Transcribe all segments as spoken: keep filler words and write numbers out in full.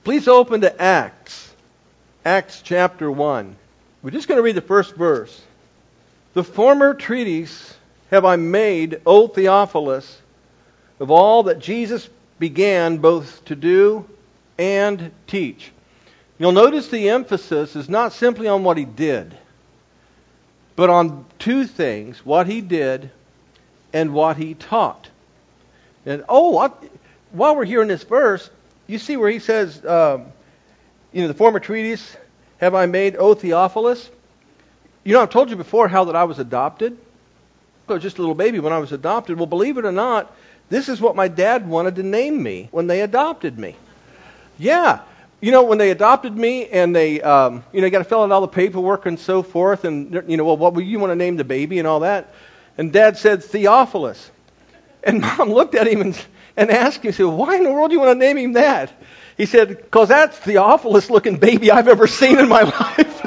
Please open to Acts. Acts chapter one. We're just going to read the first verse. The former treatise have I made, O Theophilus, of all that Jesus began both to do and teach. You'll notice the emphasis is not simply on what he did, but on two things: what he did and what he taught. And oh, what, while we're here in this verse, you see where he says, um, you know, the former treatise have I made, O Theophilus. You know, I've told you before how that I was adopted. I was just a little baby when I was adopted. Well, believe it or not, this is what my dad wanted to name me when they adopted me. Yeah. You know, when they adopted me and they, um, you know, you got to fill out all the paperwork and so forth. And, you know, well, what would you want to name the baby and all that? And Dad said Theophilus. And Mom looked at him and, and asked him, said, why in the world do you want to name him that? He said, because that's the awfulest looking baby I've ever seen in my life.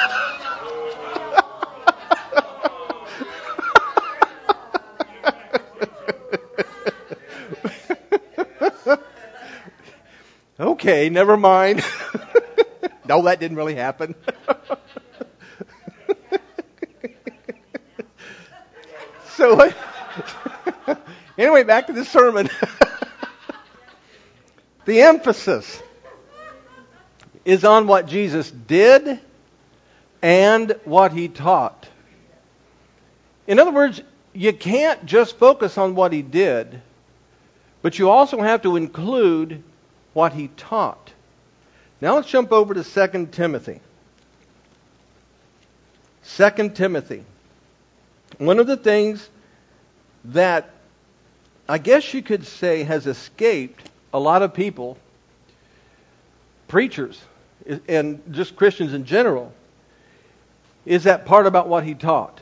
Okay, never mind. No, that didn't really happen. So, anyway, back to the sermon. The emphasis is on what Jesus did and what he taught. In other words, you can't just focus on what he did, but you also have to include what he taught. Now let's jump over to Second Timothy. Second Timothy. One of the things that I guess you could say has escaped a lot of people, preachers, and just Christians in general, is that part about what he taught.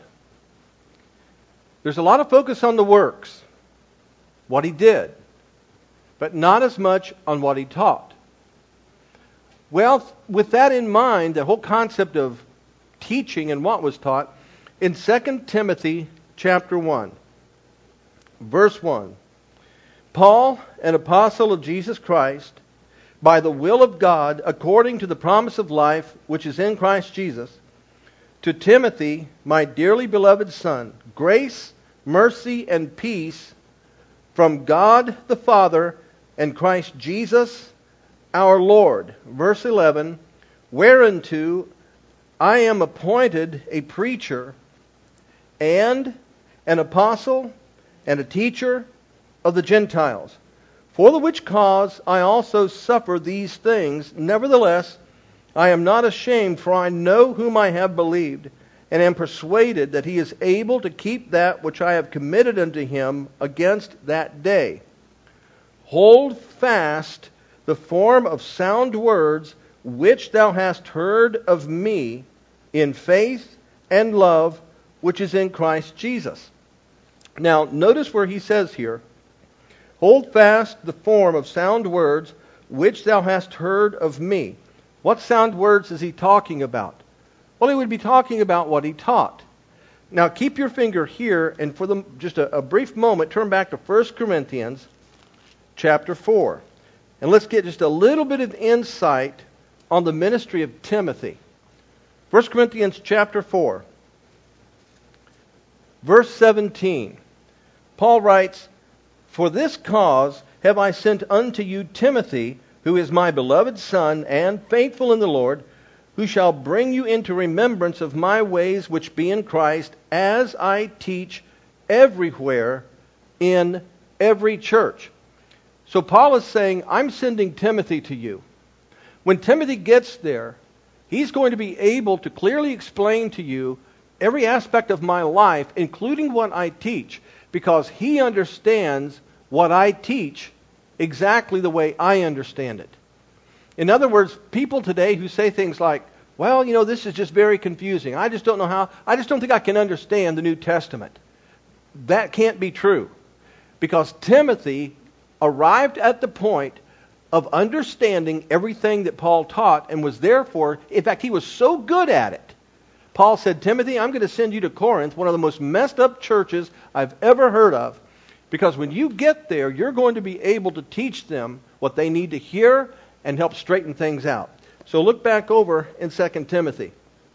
There's a lot of focus on the works, what he did, but not as much on what he taught. Well, with that in mind, the whole concept of teaching and what was taught, in Second Timothy chapter one, verse one, Paul, an apostle of Jesus Christ, by the will of God, according to the promise of life which is in Christ Jesus, to Timothy, my dearly beloved son, grace, mercy, and peace from God the Father and Christ Jesus our Lord. Verse eleven, whereunto I am appointed a preacher and an apostle and a teacher of the Gentiles. For the which cause I also suffer these things. Nevertheless, I am not ashamed, for I know whom I have believed, and am persuaded that he is able to keep that which I have committed unto him against that day. Hold fast the form of sound words which thou hast heard of me in faith and love which is in Christ Jesus. Now, notice where he says here, hold fast the form of sound words which thou hast heard of me. What sound words is he talking about? Well, he would be talking about what he taught. Now, keep your finger here, and for the, just a, a brief moment, turn back to First Corinthians chapter four. And let's get just a little bit of insight on the ministry of Timothy. First Corinthians chapter four, verse seventeen. Paul writes, for this cause have I sent unto you Timothy, who is my beloved son, and faithful in the Lord, who shall bring you into remembrance of my ways which be in Christ, as I teach everywhere in every church. So Paul is saying, I'm sending Timothy to you. When Timothy gets there, he's going to be able to clearly explain to you every aspect of my life, including what I teach, because he understands what I teach exactly the way I understand it. In other words, people today who say things like, well, you know, this is just very confusing. I just don't know how, I just don't think I can understand the New Testament. That can't be true. Because Timothy arrived at the point of understanding everything that Paul taught and was therefore, in fact, he was so good at it. Paul said, Timothy, I'm going to send you to Corinth, one of the most messed up churches I've ever heard of, because when you get there, you're going to be able to teach them what they need to hear and help straighten things out. So look back over in Second Timothy.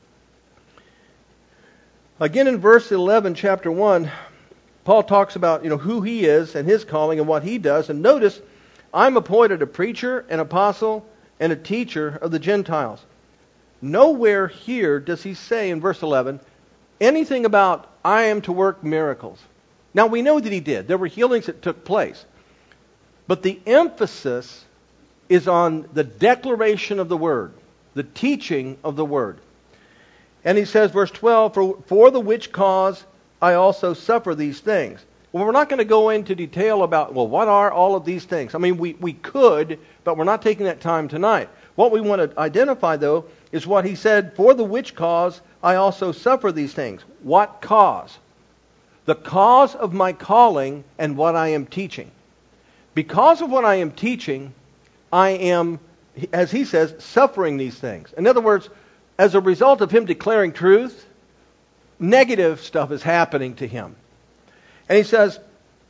Again in verse eleven, chapter one, Paul talks about, you know, who he is and his calling and what he does. And notice, I'm appointed a preacher, an apostle, and a teacher of the Gentiles. Nowhere here does he say in verse eleven anything about, I am to work miracles. Now we know that he did. There were healings that took place. But the emphasis is on the declaration of the Word, the teaching of the Word. And he says, verse twelve, for, for the which cause I also suffer these things. Well, we're not going to go into detail about, well, what are all of these things? I mean, we, we could, but we're not taking that time tonight. What we want to identify, though, is what he said, for the which cause I also suffer these things. What cause? The cause of my calling and what I am teaching. Because of what I am teaching, I am, as he says, suffering these things. In other words, as a result of him declaring truth, negative stuff is happening to him. And he says,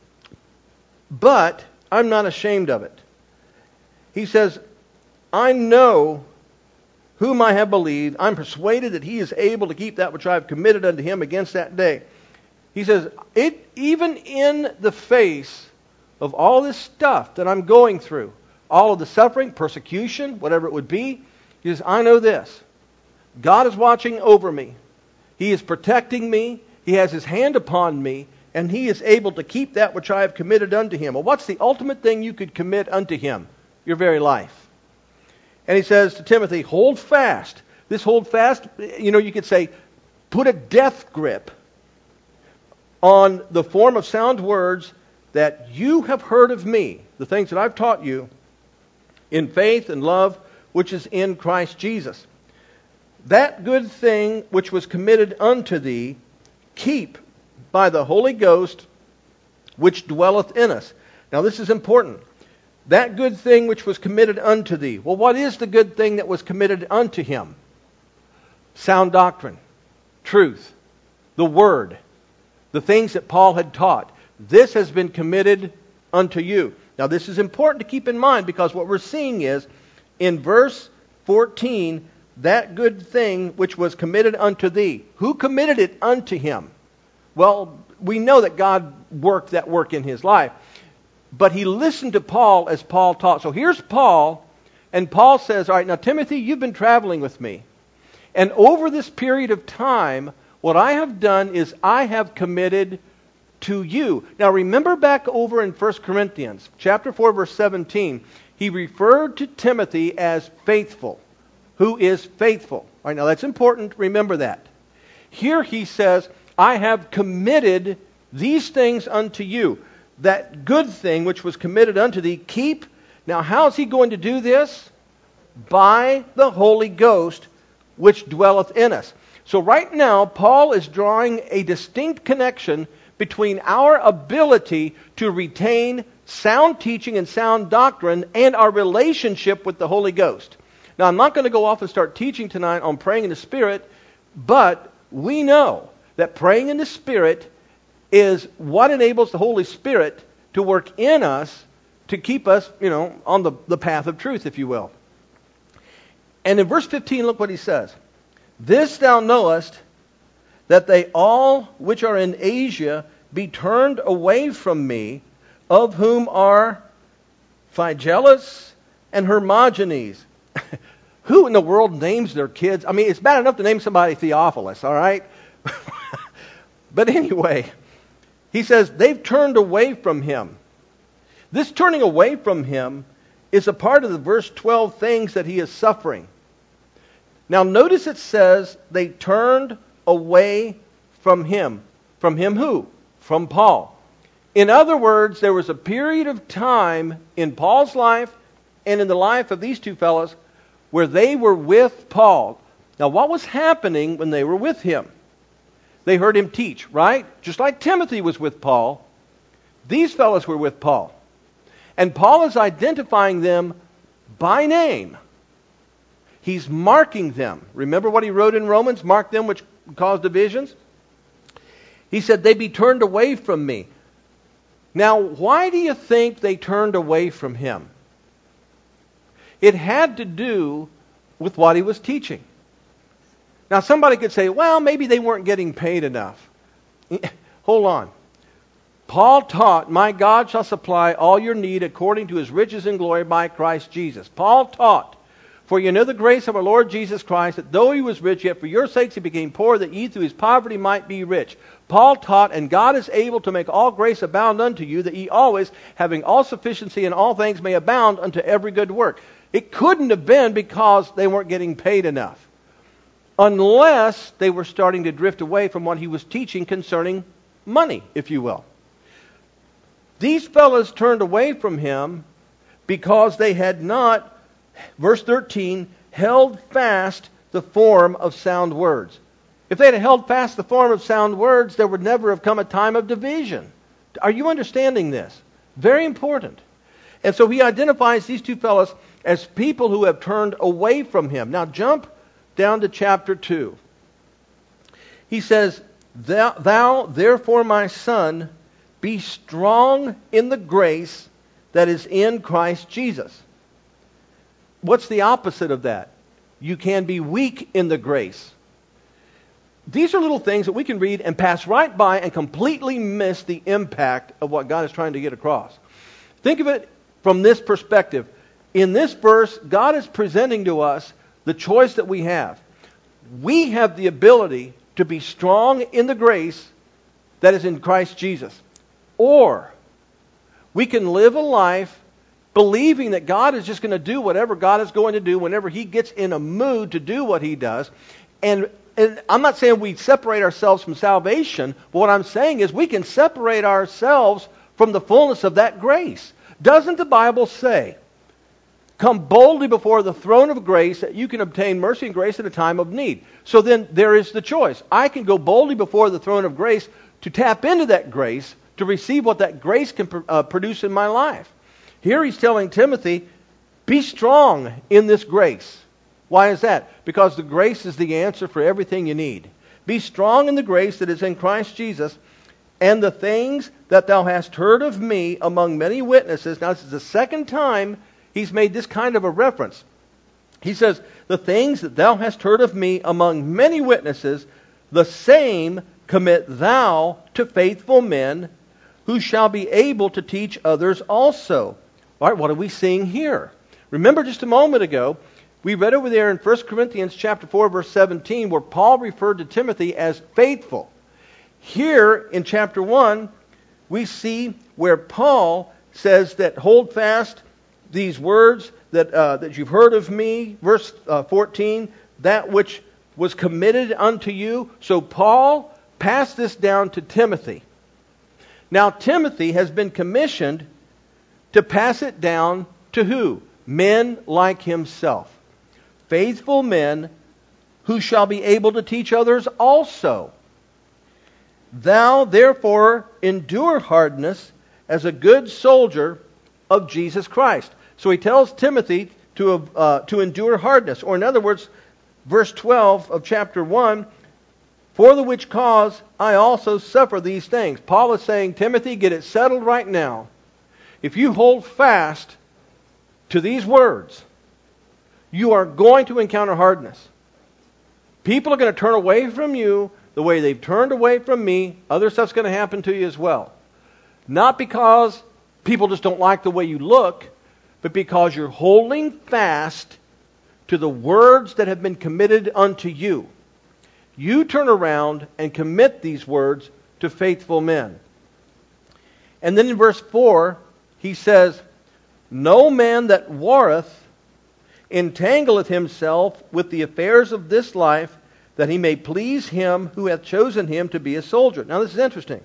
but I'm not ashamed of it. He says, I know whom I have believed. I'm persuaded that he is able to keep that which I have committed unto him against that day. He says, it even in the face of all this stuff that I'm going through, all of the suffering, persecution, whatever it would be, he says, I know this. God is watching over me. He is protecting me. He has his hand upon me. And he is able to keep that which I have committed unto him. Well, what's the ultimate thing you could commit unto him? Your very life. And he says to Timothy, hold fast. This hold fast, you know, you could say, put a death grip on the form of sound words that you have heard of me, the things that I've taught you, in faith and love, which is in Christ Jesus. That good thing which was committed unto thee, keep by the Holy Ghost, which dwelleth in us. Now this is important. That good thing which was committed unto thee. Well, what is the good thing that was committed unto him? Sound doctrine, truth, the Word, the things that Paul had taught. This has been committed unto you. Now this is important to keep in mind, because what we're seeing is, in verse fourteen, that good thing which was committed unto thee. Who committed it unto him? Well, we know that God worked that work in his life. But he listened to Paul as Paul taught. So here's Paul, and Paul says, all right, now Timothy, you've been traveling with me. And over this period of time, what I have done is I have committed to you. Now remember back over in First Corinthians, chapter four, verse seventeen, he referred to Timothy as faithful. Who is faithful? All right, now that's important. Remember that. Here he says, I have committed these things unto you. That good thing which was committed unto thee, keep. Now how is he going to do this? By the Holy Ghost, which dwelleth in us. So right now, Paul is drawing a distinct connection between our ability to retain sound teaching and sound doctrine and our relationship with the Holy Ghost. Now, I'm not going to go off and start teaching tonight on praying in the Spirit, but we know that praying in the Spirit is what enables the Holy Spirit to work in us to keep us, you know, on the, the path of truth, if you will. And in verse fifteen, look what he says. This thou knowest, that they all which are in Asia be turned away from me, of whom are Phygellus and Hermogenes. Who in the world names their kids? I mean, it's bad enough to name somebody Theophilus, all right? But anyway, he says they've turned away from him. This turning away from him is a part of the verse twelve things that he is suffering. Now notice it says they turned away from him. From him who? From Paul. In other words, there was a period of time in Paul's life and in the life of these two fellows where they were with Paul. Now what was happening when they were with him? They heard him teach, right? Just like Timothy was with Paul, these fellows were with Paul. And Paul is identifying them by name. He's marking them. Remember what he wrote in Romans? Mark them which cause divisions. He said, they be turned away from me. Now, why do you think they turned away from him? It had to do with what he was teaching. Now somebody could say, well, maybe they weren't getting paid enough. Hold on. Paul taught, my God shall supply all your need according to his riches and glory by Christ Jesus. Paul taught, for you know the grace of our Lord Jesus Christ, that though he was rich, yet for your sakes he became poor, that ye through his poverty might be rich. Paul taught, and God is able to make all grace abound unto you, that ye always, having all sufficiency in all things, may abound unto every good work. It couldn't have been because they weren't getting paid enough, unless they were starting to drift away from what he was teaching concerning money, if you will. These fellows turned away from him because they had not, verse thirteen, held fast the form of sound words. If they had held fast the form of sound words, there would never have come a time of division. Are you understanding this? Very important. And so he identifies these two fellows as people who have turned away from him. Now jump down to chapter two. He says, Thou, thou therefore, my son, be strong in the grace that is in Christ Jesus. What's the opposite of that? You can be weak in the grace. These are little things that we can read and pass right by and completely miss the impact of what God is trying to get across. Think of it from this perspective. In this verse, God is presenting to us the choice that we have. We have the ability to be strong in the grace that is in Christ Jesus. Or we can live a life believing that God is just going to do whatever God is going to do whenever He gets in a mood to do what He does. And, and I'm not saying we separate ourselves from salvation, but what I'm saying is we can separate ourselves from the fullness of that grace. Doesn't the Bible say, come boldly before the throne of grace that you can obtain mercy and grace at a time of need? So then there is the choice. I can go boldly before the throne of grace to tap into that grace, to receive what that grace can uh, produce in my life. Here he's telling Timothy, be strong in this grace. Why is that? Because the grace is the answer for everything you need. Be strong in the grace that is in Christ Jesus, and the things that thou hast heard of me among many witnesses. Now this is the second time he's made this kind of a reference. He says, the things that thou hast heard of me among many witnesses, the same commit thou to faithful men, who shall be able to teach others also. All right, what are we seeing here? Remember just a moment ago, we read over there in First Corinthians chapter four, verse seventeen, where Paul referred to Timothy as faithful. Here in chapter one, we see where Paul says that hold fast these words that uh, that you've heard of me. Verse uh, fourteen, that which was committed unto you. So Paul passed this down to Timothy. Now Timothy has been commissioned to pass it down to who? Men like himself. Faithful men who shall be able to teach others also. Thou therefore endure hardness as a good soldier of Jesus Christ. So he tells Timothy to, uh, to endure hardness. Or in other words, verse twelve of chapter one, for the which cause I also suffer these things. Paul is saying, Timothy, get it settled right now. If you hold fast to these words, you are going to encounter hardness. People are going to turn away from you the way they've turned away from me. Other stuff's going to happen to you as well. Not because people just don't like the way you look, but because you're holding fast to the words that have been committed unto you. You turn around and commit these words to faithful men. And then in verse four, he says, no man that warreth entangleth himself with the affairs of this life, that he may please him who hath chosen him to be a soldier. Now this is interesting.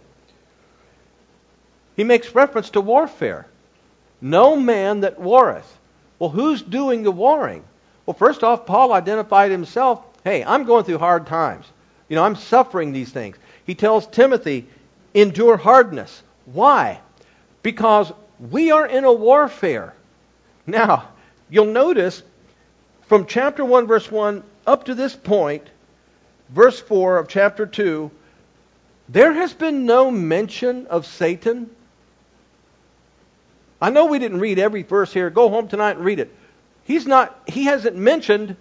He makes reference to warfare. No man that warreth. Well, who's doing the warring? Well, first off, Paul identified himself. Hey, I'm going through hard times. You know, I'm suffering these things. He tells Timothy, endure hardness. Why? Because we are in a warfare. Now, you'll notice from chapter one, verse one, up to this point, verse four of chapter two, there has been no mention of Satan. I know we didn't read every verse here. Go home tonight and read it. He's not, he hasn't mentioned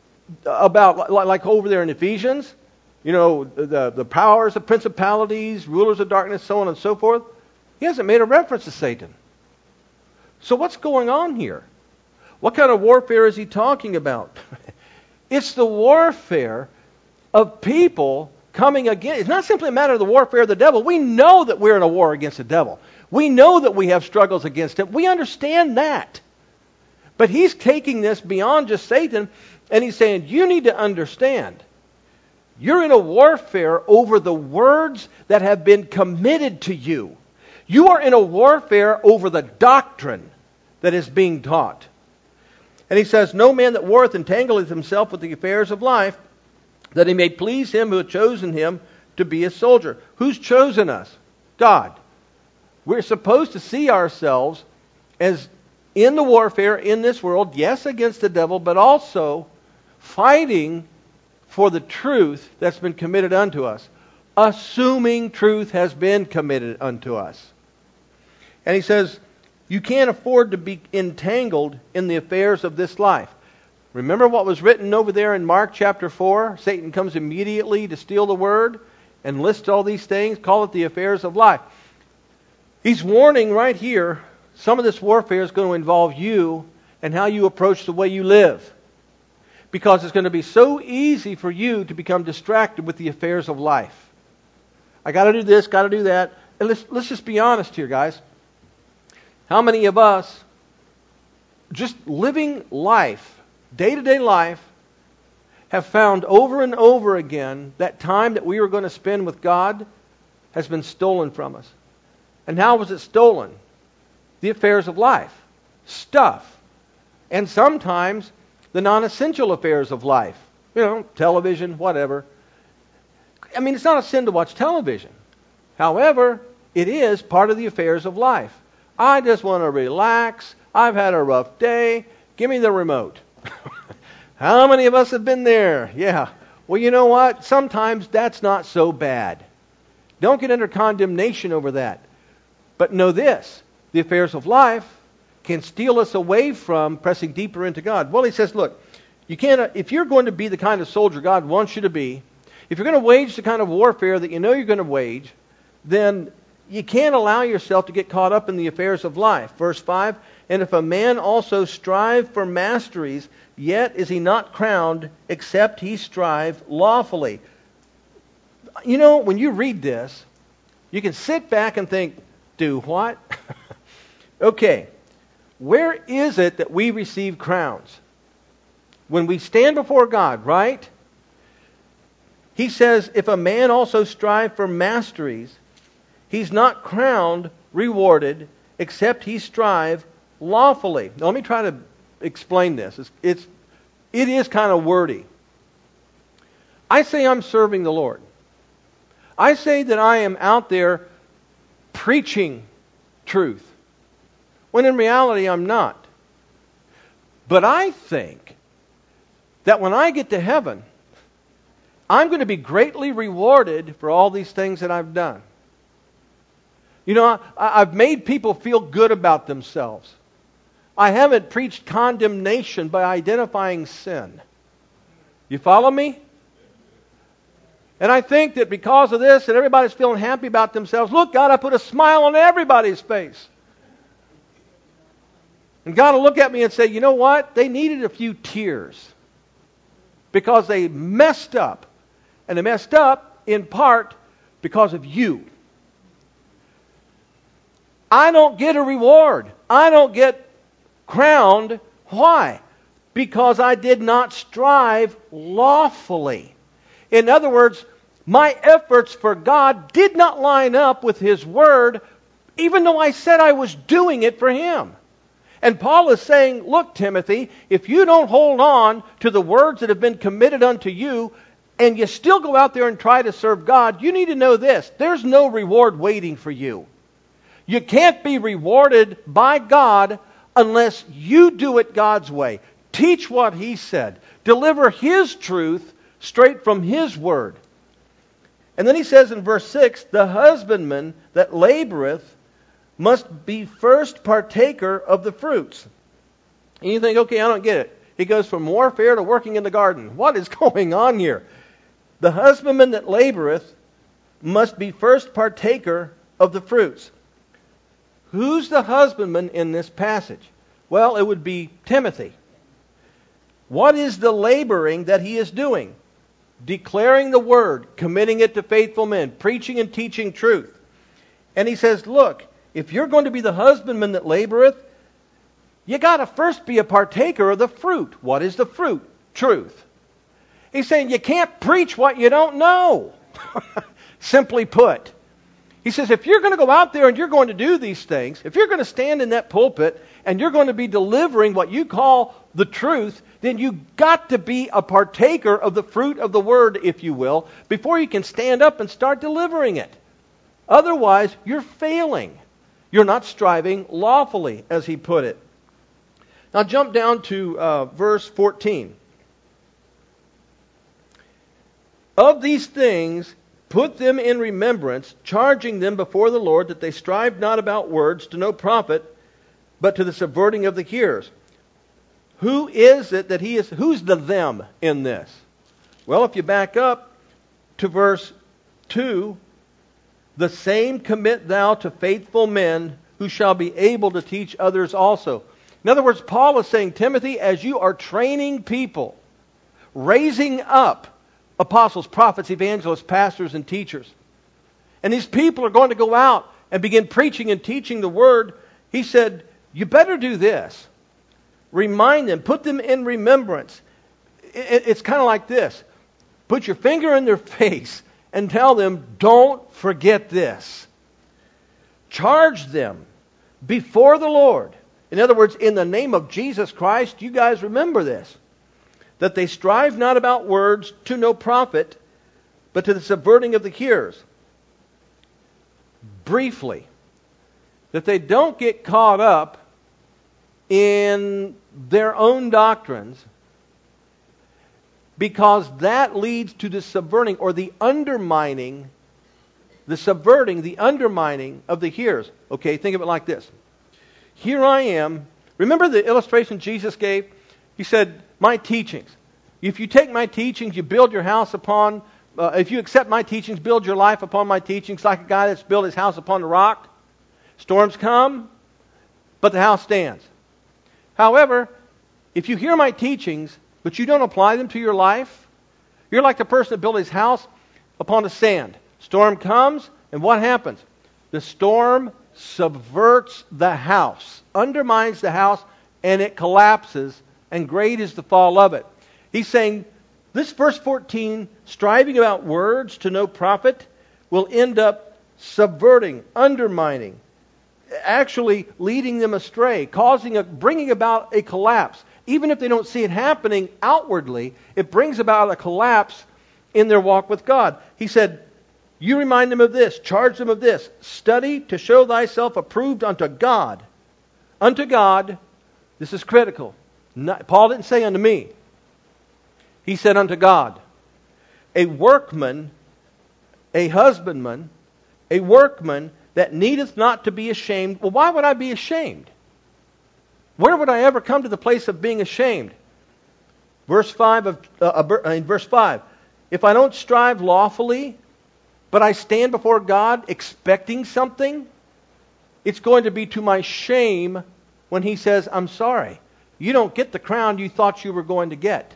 about, like over there in Ephesians, you know, the, the powers, the principalities, rulers of darkness, so on and so forth. He hasn't made a reference to Satan. So what's going on here? What kind of warfare is he talking about? It's the warfare of people coming against. It's not simply a matter of the warfare of the devil. We know that we're in a war against the devil. We know that we have struggles against him. We understand that. But he's taking this beyond just Satan, and he's saying, you need to understand, you're in a warfare over the words that have been committed to you. You are in a warfare over the doctrine that is being taught. And he says, no man that warreth entangleth himself with the affairs of life, that he may please him who hath chosen him to be a soldier. Who's chosen us? God. We're supposed to see ourselves as in the warfare in this world, yes, against the devil, but also fighting for the truth that's been committed unto us, assuming truth has been committed unto us. And he says, you can't afford to be entangled in the affairs of this life. Remember what was written over there in Mark chapter four? Satan comes immediately to steal the word and lists all these things, call it the affairs of life. He's warning right here, some of this warfare is going to involve you and how you approach the way you live. Because it's going to be so easy for you to become distracted with the affairs of life. I got to do this, got to do that. And let's, let's just be honest here, guys. How many of us, just living life, day-to-day life, have found over and over again that time that we were going to spend with God has been stolen from us? And how was it stolen? The affairs of life, stuff, and sometimes the non-essential affairs of life. You know, television, whatever. I mean, it's not a sin to watch television. However, it is part of the affairs of life. I just want to relax. I've had a rough day. Give me the remote. How many of us have been there? Yeah. Well, you know what? Sometimes that's not so bad. Don't get under condemnation over that. But know this, the affairs of life can steal us away from pressing deeper into God. Well, he says, look, you can't, if you're going to be the kind of soldier God wants you to be, if you're going to wage the kind of warfare that you know you're going to wage, then you can't allow yourself to get caught up in the affairs of life. Verse five, and if a man also strive for masteries, yet is he not crowned, except he strive lawfully. You know, when you read this, you can sit back and think, do what? Okay, where is it that we receive crowns? When we stand before God, right? He says, if a man also strive for masteries, he's not crowned, rewarded, except he strive lawfully. Now, let me try to explain this. It's, it's, it is kind of wordy. I say I'm serving the Lord. I say that I am out there preaching truth, when in reality I'm not. But I think that when I get to heaven, I'm going to be greatly rewarded for all these things that I've done. You know, I, I've made people feel good about themselves. I haven't preached condemnation by identifying sin. You follow me? And I think that because of this, that everybody's feeling happy about themselves. Look, God, I put a smile on everybody's face. And God will look at me and say, you know what? They needed a few tears. Because they messed up. And they messed up in part because of you. I don't get a reward. I don't get crowned. Why? Because I did not strive lawfully. In other words, my efforts for God did not line up with His Word, even though I said I was doing it for Him. And Paul is saying, look, Timothy, if you don't hold on to the words that have been committed unto you, and you still go out there and try to serve God, you need to know this. There's no reward waiting for you. You can't be rewarded by God unless you do it God's way. Teach what He said. Deliver His truth straight from His Word. And then he says in verse six, the husbandman that laboreth must be first partaker of the fruits. And you think, okay, I don't get it. He goes from warfare to working in the garden. What is going on here? The husbandman that laboreth must be first partaker of the fruits. Who's the husbandman in this passage? Well, it would be Timothy. What is the laboring that he is doing? Declaring the word, committing it to faithful men, preaching and teaching truth. And he says, look, if you're going to be the husbandman that laboreth, you got to first be a partaker of the fruit. What is the fruit? Truth. He's saying you can't preach what you don't know. Simply put. He says if you're going to go out there and you're going to do these things, if you're going to stand in that pulpit and you're going to be delivering what you call the truth, then you've got to be a partaker of the fruit of the word, if you will, before you can stand up and start delivering it. Otherwise, you're failing. You're not striving lawfully, as he put it. Now jump down to uh, verse fourteen. Of these things, put them in remembrance, charging them before the Lord that they strive not about words to no profit, but to the subverting of the hearers. Who is it that he is? Who's the them in this? Well, if you back up to verse two, the same commit thou to faithful men who shall be able to teach others also. In other words, Paul is saying, Timothy, as you are training people, raising up apostles, prophets, evangelists, pastors, and teachers, and these people are going to go out and begin preaching and teaching the word, he said, you better do this. Remind them, put them in remembrance. It's kind of like this. Put your finger in their face and tell them, don't forget this. Charge them before the Lord. In other words, in the name of Jesus Christ, you guys remember this. That they strive not about words to no profit, but to the subverting of the hearers. Briefly, that they don't get caught up in their own doctrines, because that leads to the subverting or the undermining, the subverting, the undermining of the hearers. Okay, think of it like this. Here I am. Remember the illustration Jesus gave? He said, my teachings. If you take my teachings, you build your house upon, uh, if you accept my teachings, build your life upon my teachings, like a guy that's built his house upon the rock. Storms come, but the house stands. However, if you hear my teachings, but you don't apply them to your life, you're like the person that built his house upon the sand. Storm comes, and what happens? The storm subverts the house, undermines the house, and it collapses, and great is the fall of it. He's saying, this verse fourteen, striving about words to no profit, will end up subverting, undermining, actually leading them astray, causing a, bringing about a collapse. Even if they don't see it happening outwardly, it brings about a collapse in their walk with God. He said, you remind them of this, charge them of this, study to show thyself approved unto God. Unto God, this is critical. Not, Paul didn't say unto me. He said unto God. A workman, a husbandman, a workman that needeth not to be ashamed. Well, why would I be ashamed? Where would I ever come to the place of being ashamed? Verse five of uh, in verse five. If I don't strive lawfully, but I stand before God expecting something, it's going to be to my shame when He says, I'm sorry. You don't get the crown you thought you were going to get.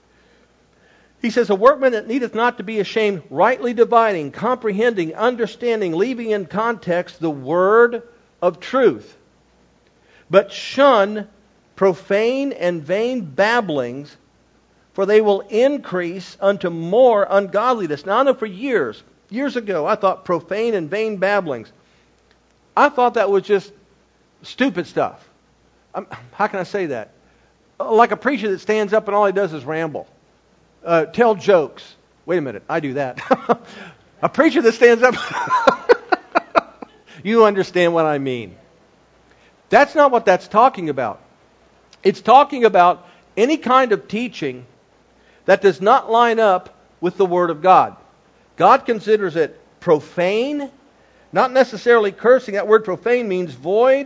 He says, a workman that needeth not to be ashamed, rightly dividing, comprehending, understanding, leaving in context the word of truth. But shun profane and vain babblings, for they will increase unto more ungodliness. Now I know for years, years ago, I thought profane and vain babblings, I thought that was just stupid stuff. I'm, how can I say that? Like a preacher that stands up and all he does is ramble. Uh, tell jokes. Wait a minute, I do that. A preacher that stands up. You understand what I mean. That's not what that's talking about. It's talking about any kind of teaching that does not line up with the Word of God. God considers it profane, not necessarily cursing. That word profane means void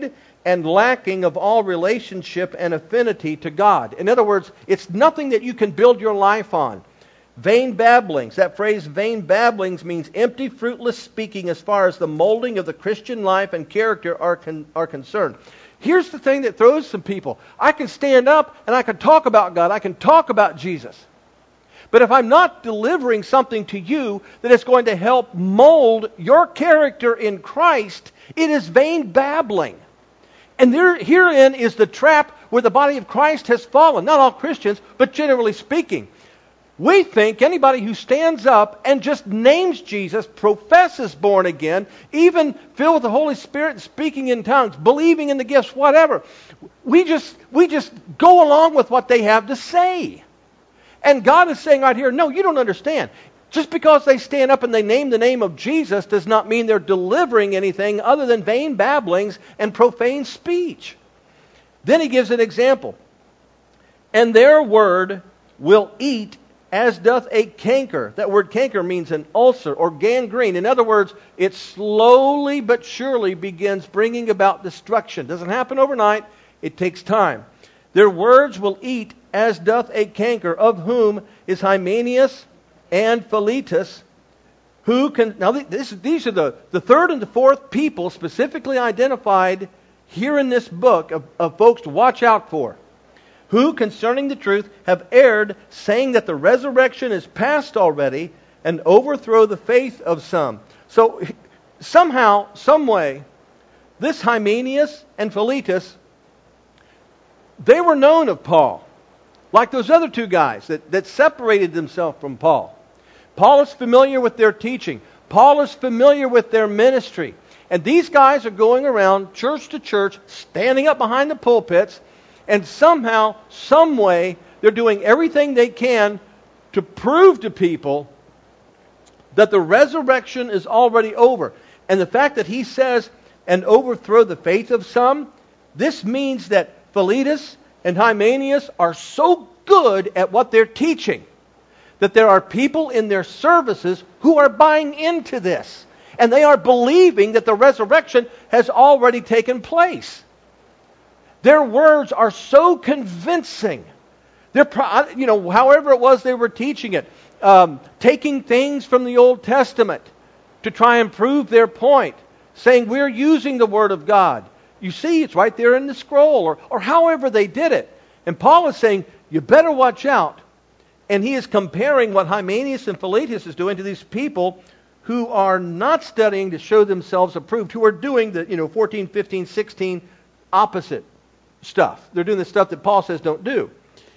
and lacking of all relationship and affinity to God. In other words, it's nothing that you can build your life on. Vain babblings. That phrase, vain babblings, means empty, fruitless speaking as far as the molding of the Christian life and character are, con- are concerned. Here's the thing that throws some people. I can stand up and I can talk about God. I can talk about Jesus. But if I'm not delivering something to you that is going to help mold your character in Christ, it is vain babbling. And there, herein is the trap where the body of Christ has fallen. Not all Christians, but generally speaking. We think anybody who stands up and just names Jesus, professes born again, even filled with the Holy Spirit and speaking in tongues, believing in the gifts, whatever, we just we just go along with what they have to say. And God is saying right here, no, you don't understand. Just because they stand up and they name the name of Jesus does not mean they're delivering anything other than vain babblings and profane speech. Then he gives an example. And their word will eat as doth a canker. That word canker means an ulcer or gangrene. In other words, it slowly but surely begins bringing about destruction. Doesn't happen overnight. It takes time. Their words will eat as doth a canker, of whom is Hymenaeus and Philetus, who can... Now, this, these are the, the third and the fourth people specifically identified here in this book of, of folks to watch out for. Who, concerning the truth, have erred, saying that the resurrection is past already, and overthrow the faith of some. So, somehow, some way, this Hymenaeus and Philetus, they were known of Paul. Like those other two guys that, that separated themselves from Paul. Paul is familiar with their teaching. Paul is familiar with their ministry. And these guys are going around church to church, standing up behind the pulpits, and somehow, some way, they're doing everything they can to prove to people that the resurrection is already over. And the fact that he says, and overthrow the faith of some, this means that Philetus and Hymenaeus are so good at what they're teaching that there are people in their services who are buying into this. And they are believing that the resurrection has already taken place. Their words are so convincing. They're, you know, however it was they were teaching it, um, taking things from the Old Testament to try and prove their point, saying we're using the Word of God. You see, it's right there in the scroll, or, or however they did it. And Paul is saying, you better watch out. And he is comparing what Hymenaeus and Philetus is doing to these people who are not studying to show themselves approved, who are doing the, you know, fourteen, fifteen, sixteen opposite stuff. They're doing the stuff that Paul says don't do.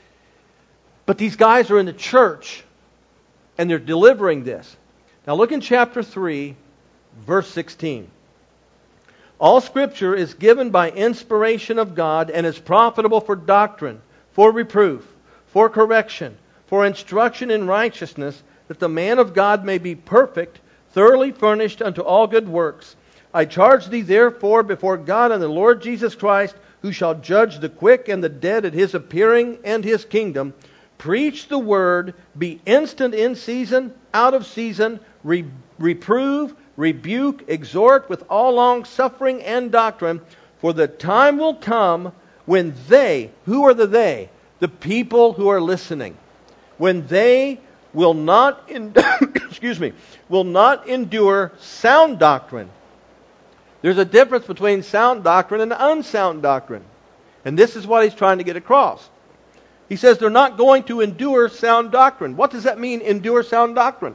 But these guys are in the church, and they're delivering this. Now look in chapter three, verse sixteen. All Scripture is given by inspiration of God and is profitable for doctrine, for reproof, for correction, for instruction in righteousness, that the man of God may be perfect, thoroughly furnished unto all good works. I charge thee therefore before God and the Lord Jesus Christ, who shall judge the quick and the dead at His appearing and His kingdom. Preach the word, be instant in season, out of season, re- reprove, rebuke, exhort with all long suffering and doctrine, for the time will come when they, who are the they? The people who are listening. When they will not, in, excuse me, will not endure sound doctrine. There's a difference between sound doctrine and unsound doctrine. And this is what he's trying to get across. He says they're not going to endure sound doctrine. What does that mean, endure sound doctrine?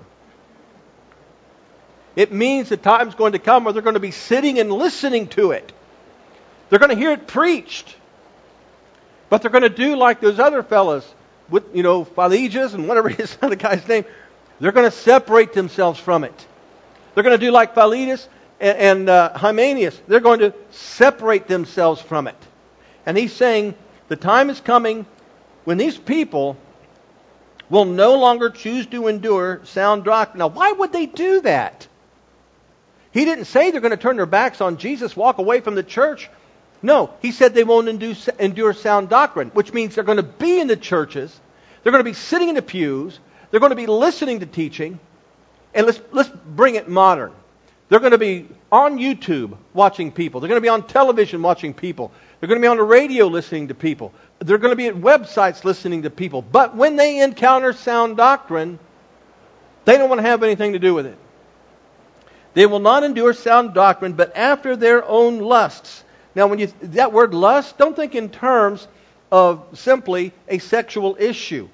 It means the time's going to come where they're going to be sitting and listening to it. They're going to hear it preached. But they're going to do like those other fellas with, you know, Philetus and whatever his other guy's name. They're going to separate themselves from it. They're going to do like Philetus and, and uh, Hymenaeus. They're going to separate themselves from it. And he's saying the time is coming when these people will no longer choose to endure sound doctrine. Now, why would they do that? He didn't say they're going to turn their backs on Jesus, walk away from the church. No, he said they won't endure sound doctrine, which means they're going to be in the churches, they're going to be sitting in the pews, they're going to be listening to teaching, and let's let's bring it modern. They're going to be on YouTube watching people. They're going to be on television watching people. They're going to be on the radio listening to people. They're going to be at websites listening to people. But when they encounter sound doctrine, they don't want to have anything to do with it. They will not endure sound doctrine, but after their own lusts. Now, when you that word lust, don't think in terms of simply a sexual issue.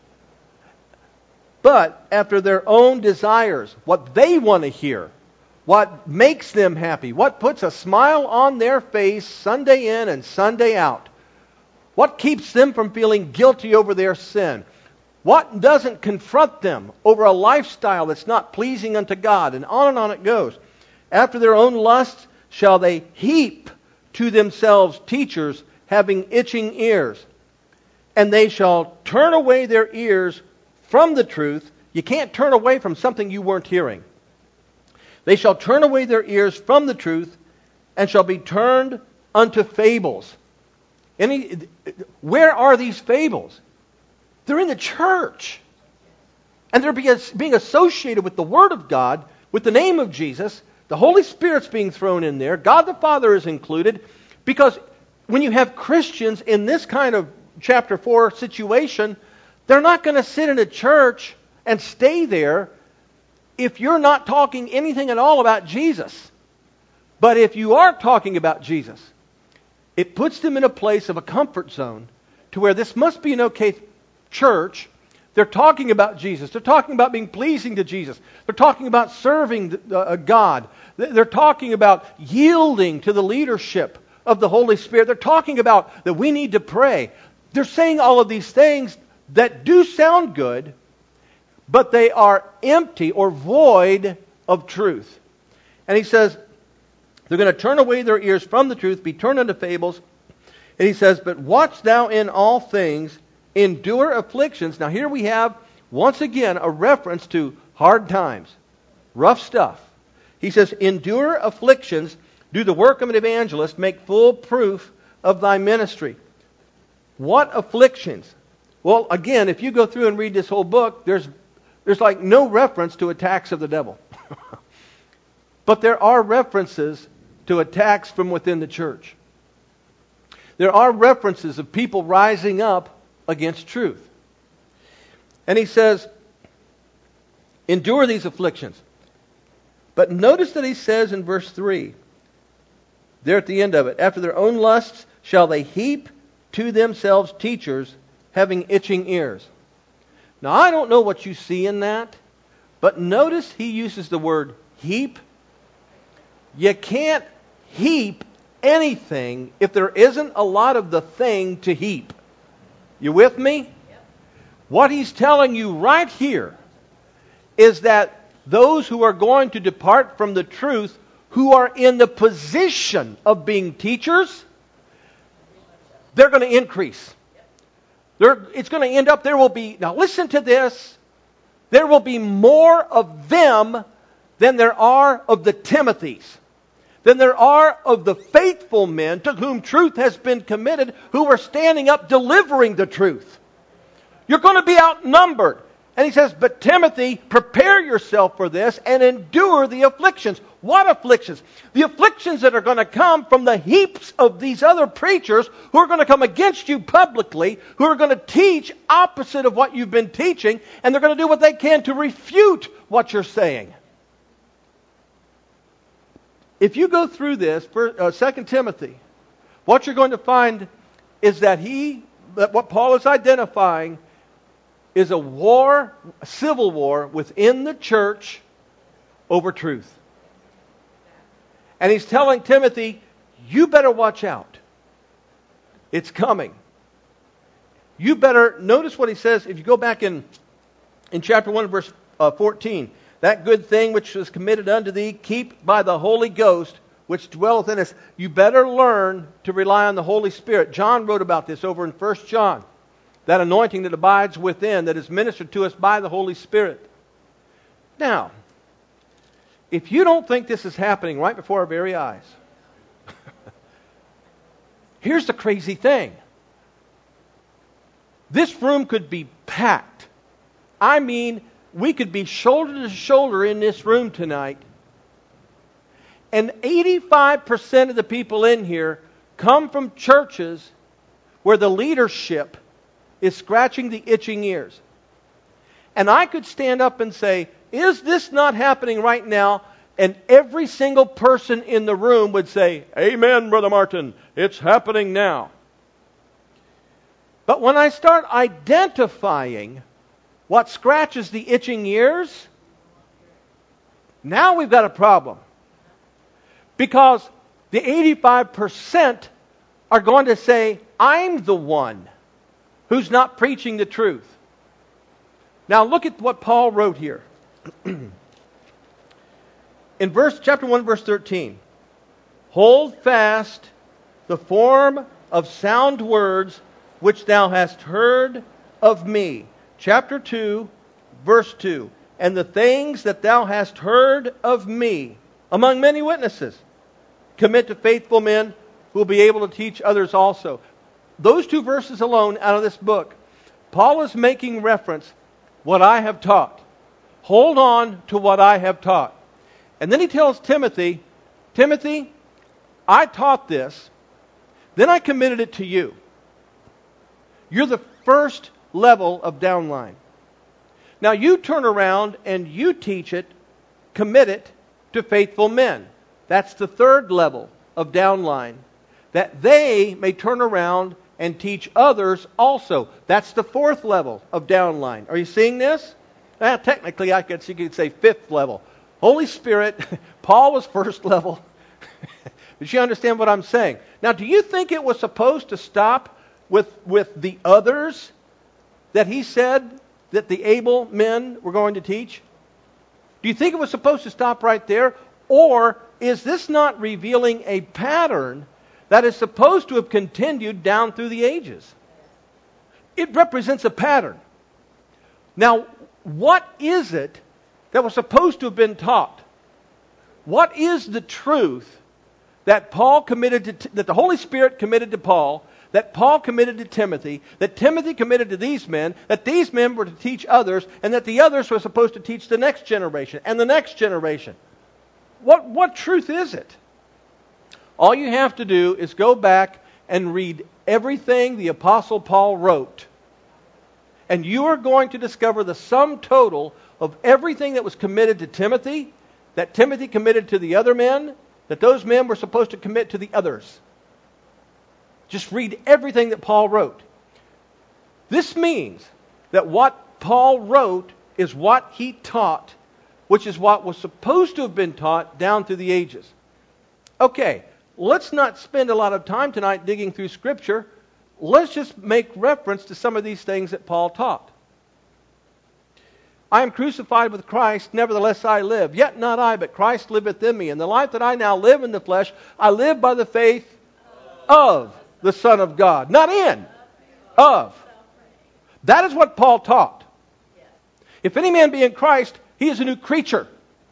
But after their own desires, what they want to hear, what makes them happy, what puts a smile on their face Sunday in and Sunday out, what keeps them from feeling guilty over their sin, what doesn't confront them over a lifestyle that's not pleasing unto God, and on and on it goes. After their own lusts shall they heap to themselves teachers having itching ears, and they shall turn away their ears from the truth. You can't turn away from something you weren't hearing. They shall turn away their ears from the truth and shall be turned unto fables. Any, where are these fables? They're in the church. And they're being associated with the Word of God, with the name of Jesus. The Holy Spirit's being thrown in there. God the Father is included. Because when you have Christians in this kind of chapter four situation, they're not going to sit in a church and stay there if you're not talking anything at all about Jesus. But if you are talking about Jesus, it puts them in a place of a comfort zone to where this must be an okay church. They're talking about Jesus. They're talking about being pleasing to Jesus. They're talking about serving uh, God. They're talking about yielding to the leadership of the Holy Spirit. They're talking about that we need to pray. They're saying all of these things that do sound good, but they are empty or void of truth. And he says, they're going to turn away their ears from the truth, be turned unto fables. And he says, but watch thou in all things, endure afflictions. Now here we have, once again, a reference to hard times, rough stuff. He says, endure afflictions, do the work of an evangelist, make full proof of thy ministry. What afflictions? Well, again, if you go through and read this whole book, there's there's like no reference to attacks of the devil. But there are references to attacks from within the church. There are references of people rising up against truth. And he says, endure these afflictions. But notice that he says in verse three, there at the end of it, after their own lusts shall they heap to themselves teachers having itching ears. Now, I don't know what you see in that, but notice he uses the word heap. You can't heap anything if there isn't a lot of the thing to heap. You with me? Yep. What he's telling you right here is that those who are going to depart from the truth, who are in the position of being teachers, they're going to increase. They're, it's going to end up, there will be, now listen to this, there will be more of them than there are of the Timothys, than there are of the faithful men to whom truth has been committed, who are standing up delivering the truth. You're going to be outnumbered. And he says, but Timothy, prepare yourself for this and endure the afflictions. What afflictions? The afflictions that are going to come from the heaps of these other preachers who are going to come against you publicly, who are going to teach opposite of what you've been teaching, and they're going to do what they can to refute what you're saying. If you go through this, for uh, Second Timothy, what you're going to find is that he, that what Paul is identifying is a war, a civil war within the church over truth. And he's telling Timothy, you better watch out. It's coming. You better, notice what he says, if you go back in, in chapter one, verse uh, fourteen, that good thing which was committed unto thee, keep by the Holy Ghost, which dwelleth in us. You better learn to rely on the Holy Spirit. John wrote about this over in First John. That anointing that abides within, that is ministered to us by the Holy Spirit. Now, if you don't think this is happening right before our very eyes, here's the crazy thing. This room could be packed. I mean, we could be shoulder to shoulder in this room tonight. And eighty-five percent of the people in here come from churches where the leadership is scratching the itching ears. And I could stand up and say, is this not happening right now? And every single person in the room would say, amen, Brother Martin, it's happening now. But when I start identifying what scratches the itching ears, now we've got a problem. Because the eighty-five percent are going to say, I'm the one who's not preaching the truth. Now look at what Paul wrote here. In verse chapter one, verse thirteen. Hold fast the form of sound words which thou hast heard of me. Chapter two, verse two. And the things that thou hast heard of me among many witnesses, commit to faithful men who will be able to teach others also. Those two verses alone out of this book, Paul is making reference, what I have taught. Hold on to what I have taught. And then he tells Timothy, Timothy, I taught this, then I committed it to you. You're the first level of downline. Now you turn around and you teach it, commit it to faithful men. That's the third level of downline. That they may turn around and teach others also. That's the fourth level of downline. Are you seeing this? Well, technically, I guess you could say fifth level. Holy Spirit, Paul was first level. Did you understand what I'm saying? Now, do you think it was supposed to stop with, with the others that he said that the able men were going to teach? Do you think it was supposed to stop right there? Or is this not revealing a pattern that is supposed to have continued down through the ages? It represents a pattern. Now, what is it that was supposed to have been taught? What is the truth that Paul committed to, that the Holy Spirit committed to Paul, that Paul committed to Timothy, that Timothy committed to these men, that these men were to teach others, and that the others were supposed to teach the next generation and the next generation? What, what truth is it? All you have to do is go back and read everything the Apostle Paul wrote. And you are going to discover the sum total of everything that was committed to Timothy, that Timothy committed to the other men, that those men were supposed to commit to the others. Just read everything that Paul wrote. This means that what Paul wrote is what he taught, which is what was supposed to have been taught down through the ages. Okay, let's not spend a lot of time tonight digging through Scripture. Let's just make reference to some of these things that Paul taught. I am crucified with Christ, nevertheless I live. Yet not I, but Christ liveth in me. And the life that I now live in the flesh, I live by the faith of the Son of God. Not in, of. That is what Paul taught. If any man be in Christ, he is a new creature.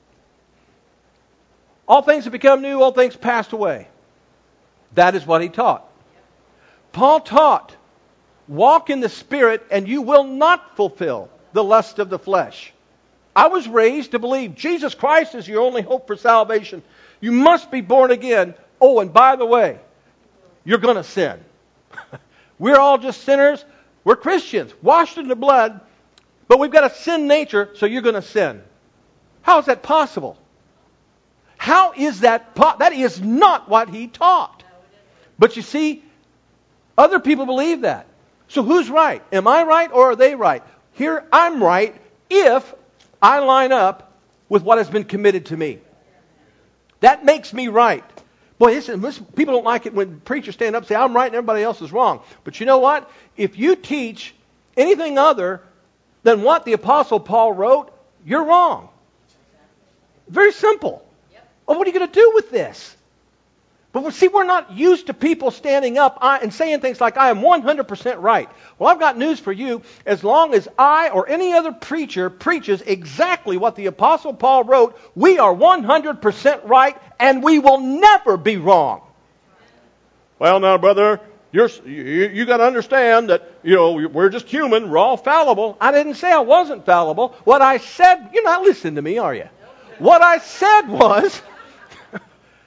All things have become new, all things passed away. That is what he taught. Paul taught, walk in the Spirit and you will not fulfill the lust of the flesh. I was raised to believe Jesus Christ is your only hope for salvation. You must be born again. Oh, and by the way, you're going to sin. We're all just sinners. We're Christians, washed in the blood, but we've got a sin nature, so you're going to sin. How is that possible? How is that po- That is not what he taught. But you see, other people believe that. So who's right? Am I right or are they right? Here, I'm right if I line up with what has been committed to me. That makes me right. Boy, listen, listen, people don't like it when preachers stand up and say, I'm right and everybody else is wrong. But you know what? If you teach anything other than what the Apostle Paul wrote, you're wrong. Very simple. Well, what are you going to do with this? But see, we're not used to people standing up and saying things like, I am one hundred percent right. Well, I've got news for you. As long as I or any other preacher preaches exactly what the Apostle Paul wrote, we are one hundred percent right and we will never be wrong. Well, now, brother, you're, you you got to understand that, you know, we're just human. We're all fallible. I didn't say I wasn't fallible. What I said, you're not listening to me, are you? What I said was...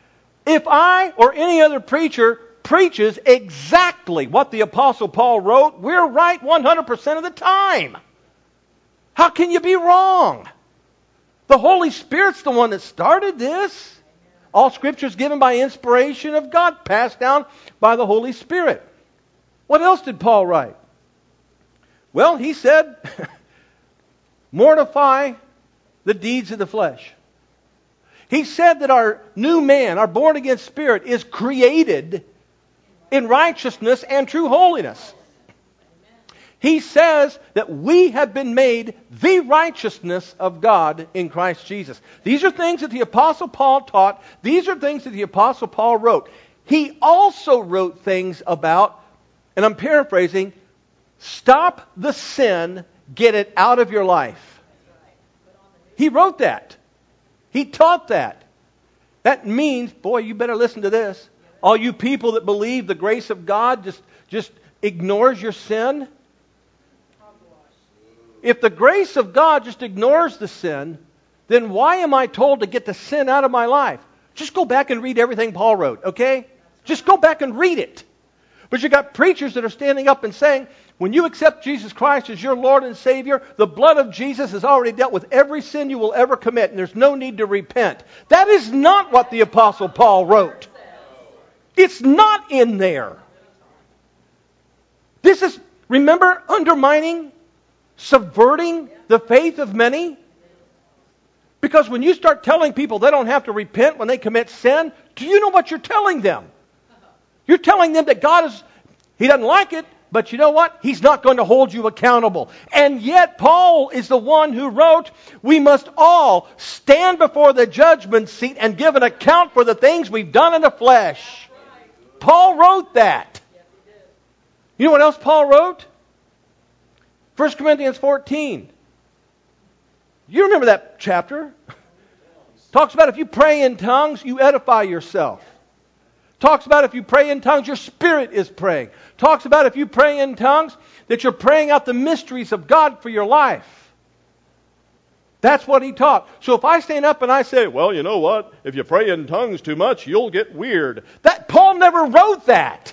If I or any other preacher preaches exactly what the Apostle Paul wrote, we're right one hundred percent of the time. How can you be wrong? The Holy Spirit's the one that started this. All Scripture is given by inspiration of God, passed down by the Holy Spirit. What else did Paul write? Well, he said, mortify the deeds of the flesh. He said that our new man, our born-again spirit, is created in righteousness and true holiness. He says that we have been made the righteousness of God in Christ Jesus. These are things that the Apostle Paul taught. These are things that the Apostle Paul wrote. He also wrote things about, and I'm paraphrasing, stop the sin, get it out of your life. He wrote that. He taught that. That means, boy, you better listen to this. All you people that believe the grace of God just, just ignores your sin. If the grace of God just ignores the sin, then why am I told to get the sin out of my life? Just go back and read everything Paul wrote, okay? Just go back and read it. But you got preachers that are standing up and saying, when you accept Jesus Christ as your Lord and Savior, the blood of Jesus has already dealt with every sin you will ever commit, and there's no need to repent. That is not what the Apostle Paul wrote. It's not in there. This is, remember, undermining, subverting the faith of many. Because when you start telling people they don't have to repent when they commit sin, do you know what you're telling them? You're telling them that God is, He doesn't like it, but you know what? He's not going to hold you accountable. And yet Paul is the one who wrote, we must all stand before the judgment seat and give an account for the things we've done in the flesh. Paul wrote that. You know what else Paul wrote? First Corinthians fourteen. You remember that chapter? Talks about if you pray in tongues, you edify yourself. Talks about if you pray in tongues, your spirit is praying. Talks about if you pray in tongues, that you're praying out the mysteries of God for your life. That's what he taught. So if I stand up and I say, well, you know what? If you pray in tongues too much, you'll get weird. That Paul never wrote that.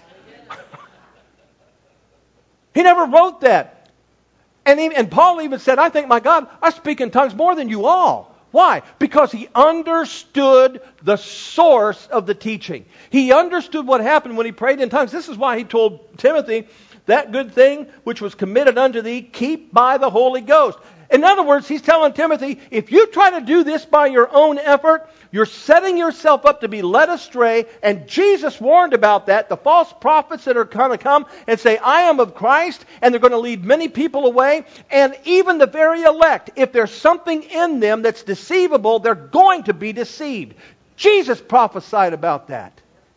He never wrote that. And, even, and Paul even said, I think, my God, I speak in tongues more than you all. Why? Because he understood the source of the teaching. He understood what happened when he prayed in tongues. This is why he told Timothy, that good thing which was committed unto thee, keep by the Holy Ghost. In other words, he's telling Timothy, if you try to do this by your own effort, you're setting yourself up to be led astray. And Jesus warned about that. The false prophets that are going to come and say, I am of Christ, and they're going to lead many people away. And even the very elect, if there's something in them that's deceivable, they're going to be deceived. Jesus prophesied about that.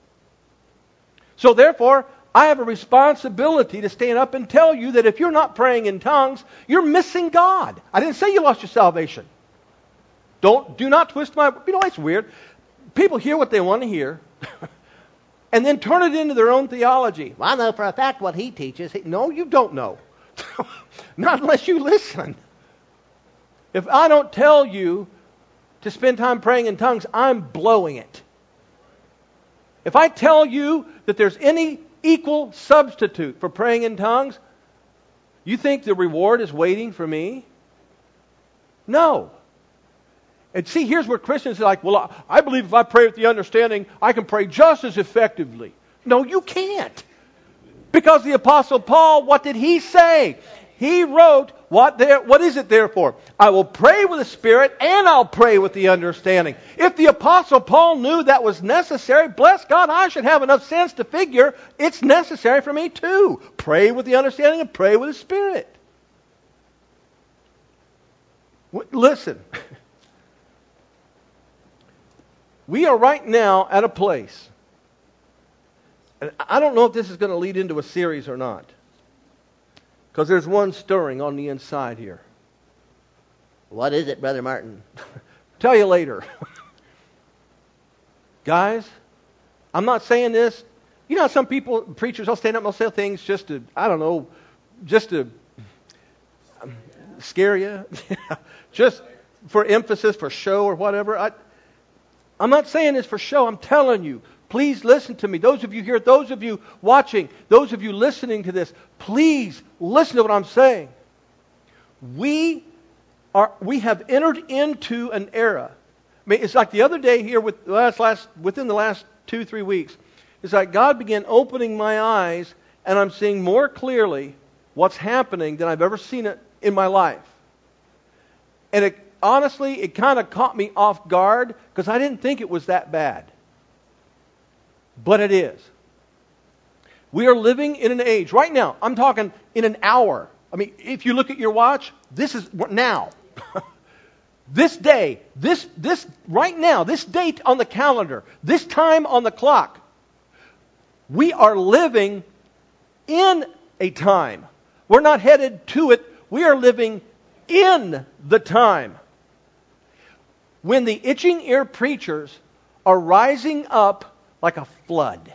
So therefore, I have a responsibility to stand up and tell you that if you're not praying in tongues, you're missing God. I didn't say you lost your salvation. Don't, do not twist my... You know, it's weird. People hear what they want to hear and then turn it into their own theology. Well, I know for a fact what he teaches. He, no, you don't know. Not unless you listen. If I don't tell you to spend time praying in tongues, I'm blowing it. If I tell you that there's any equal substitute for praying in tongues, you think the reward is waiting for me? No. And see, here's where Christians are like, well, I believe if I pray with the understanding, I can pray just as effectively. No, you can't. Because the Apostle Paul, what did he say? He wrote, what there? What is it therefore? I will pray with the Spirit and I'll pray with the understanding. If the Apostle Paul knew that was necessary, bless God, I should have enough sense to figure it's necessary for me too. Pray with the understanding and pray with the Spirit. Listen. We are right now at a place, and I don't know if this is going to lead into a series or not, because there's one stirring on the inside here. What is it, Brother Martin? Tell you later. Guys, I'm not saying this. You know how some people, preachers, they'll stand up and they'll say things just to, I don't know, just to scare you. Just for emphasis, for show or whatever. I, I'm not saying this for show. I'm telling you. Please listen to me. Those of you here, those of you watching, those of you listening to this, please listen to what I'm saying. We are, we have entered into an era. I mean, it's like the other day here with last, last, within the last two, three weeks. It's like God began opening my eyes, and I'm seeing more clearly what's happening than I've ever seen it in my life. And it, honestly, it kind of caught me off guard because I didn't think it was that bad. But it is. We are living in an age, right now, I'm talking in an hour. I mean, if you look at your watch, this is now. This day, this, this, right now, this date on the calendar, this time on the clock, we are living in a time. We're not headed to it. We are living in the time when the itching ear preachers are rising up like a flood.